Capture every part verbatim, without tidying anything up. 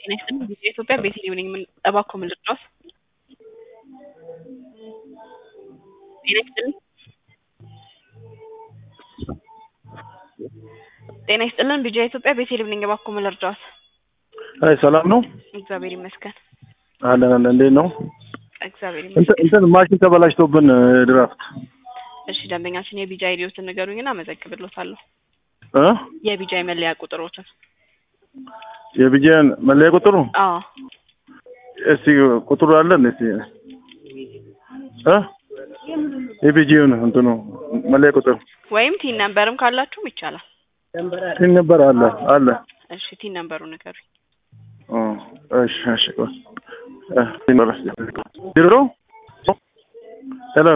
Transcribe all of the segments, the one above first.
ጤና ይስጥልኝ ቪኦኤ ኢትዮጵያ ቤተልሔም ነኝ። ምን እባክዎ ምን ልርዳዎት? ጤና ይስጥልኝ ጤና ይስጥልኝ ቪኦኤ ኢትዮጵያ ቤተልሔም ነኝ። እባክዎ ምን ልርዳዎት? አይ ሰላም ነው? እግዚአብሔር ይመስገን። አለን አለን። እንዴት ነው? እግዚአብሔር እንትን ይመስገን። እንትን ማሽን ተበላሽቶብን ድራፍት። እሺ ደንበኛችን የቢጃ አይዲዎትን ንገሩኝና አመዘግብልዎታለሁ። እ የቢጃ መለያ ቁጥሮችን የቢጃን መለያ ቁጥሩ? አዎ እስቲ ቁጥሩ አለን እስቲ እ የቢጂውን እንትኑ መለያ ቁጥር ወይም ቲን ነምበርም ካላችሁም ይቻላል። ቲን ነምበር አለ አለ። እሺ ቲን ነምበሩን ንገሩኝ። ኦ እሺ እሺ እ ቲን ነምበር ዜሮ ሄሎ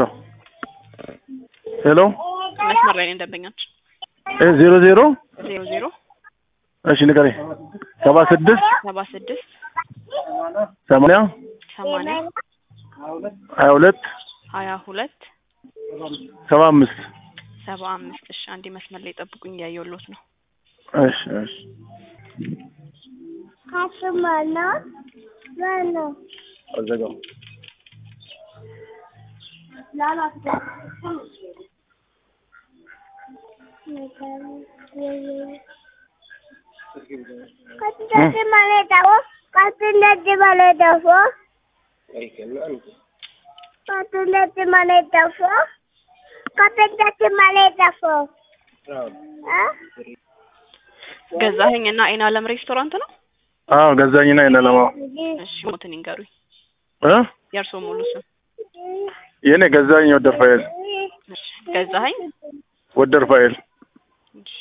ሄሎ መስመር ላይ ነኝ ደንበኛችን። እ ዜሮ ዜሮ ዜሮ ዜሮ እሺ ንገረኝ። ሰባ ስድስት ሰባ ስድስት ሰማንያ ሰማንያ ሀያ ሁለት ሀያ ሁለት ሰባ አምስት ሰባ አምስት እሺ አንዴ መስመር ላይ ጠብቁኝ እያየሁልዎት ነው። እሺ እሺ ካስማና ማና አዘጋው ላላስ ከትንሽ ማለት ደግሞ ከትንሽ ማለት ደግሞ ከትንሽ ማለት ደግሞ ከትንሽ ማለት ደግሞ ገዛኸኝ እና አይን አለም ሬስቶራንት ነው? አዎ ገዛኝና አይናለማ። እሺ ሞትን ይንገሩኝ። እ የእርስዎ ሙሉ ስም? የኔ ገዛኝ ወደር ፋይል። እሺ ገዛኸኝ ወደር ፋይል። እሺ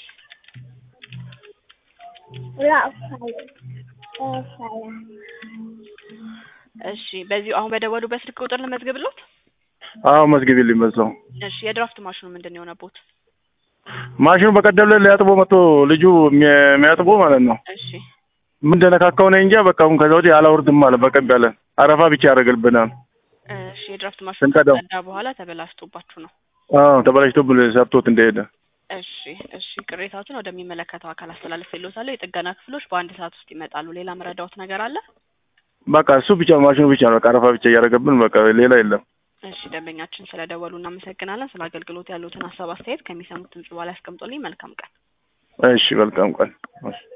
እሺ በዚሁ አሁን በደወሉበት ስልክ ቁጥር ልመዝግብልዎት? አዎ መዝግቢልኝ በዛው። እሺ የድራፍት ማሽኑ ምንድን ነው የሆነብዎት? ማሽኑ በቀደም ላይ ሊያጥቦ መጥቶ ልጁ የሚያጥቦ ማለት ነው። እሺ ምን እንደነካካው ነው እንጂ በቃ አሁን ከዛ ወዲህ አላወርድም አለ። በቀብ ያለ አረፋ ብቻ ያደርግልብናል። እሺ የድራፍት ማሽኑ ስንቀዳው ከቀዳ በኋላ ተበላሽቶባችሁ ነው? አዎ ተበላሽቶብን ሰርቶት እንደሄደ። እሺ እሺ ቅሬታዎችን ወደሚመለከተው አካል አስተላልፌልዎታለሁ። የጥገና ክፍሎች በአንድ ሰዓት ውስጥ ይመጣሉ። ሌላ መረዳዎት ነገር አለ? በቃ እሱ ብቻ ማሽኑ ብቻ ነው በቃ አረፋ ብቻ እያደረገብን በቃ ሌላ የለም። እሺ ደንበኛችን ስለደወሉ እናመሰግናለን። ስለ አገልግሎት ያሉትን ሀሳብ አስተያየት ከሚሰሙት ድምጽ በኋላ ያስቀምጡልኝ። መልካም ቀን። እሺ መልካም ቀን። እሺ